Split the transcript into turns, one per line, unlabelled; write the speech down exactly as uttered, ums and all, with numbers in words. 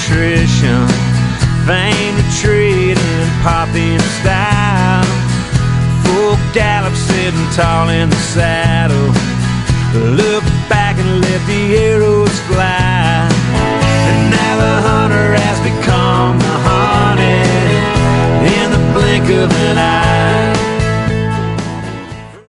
nutrition, vain retreat and popping style. Full gallop sitting tall in the saddle. Look back and let the arrows fly.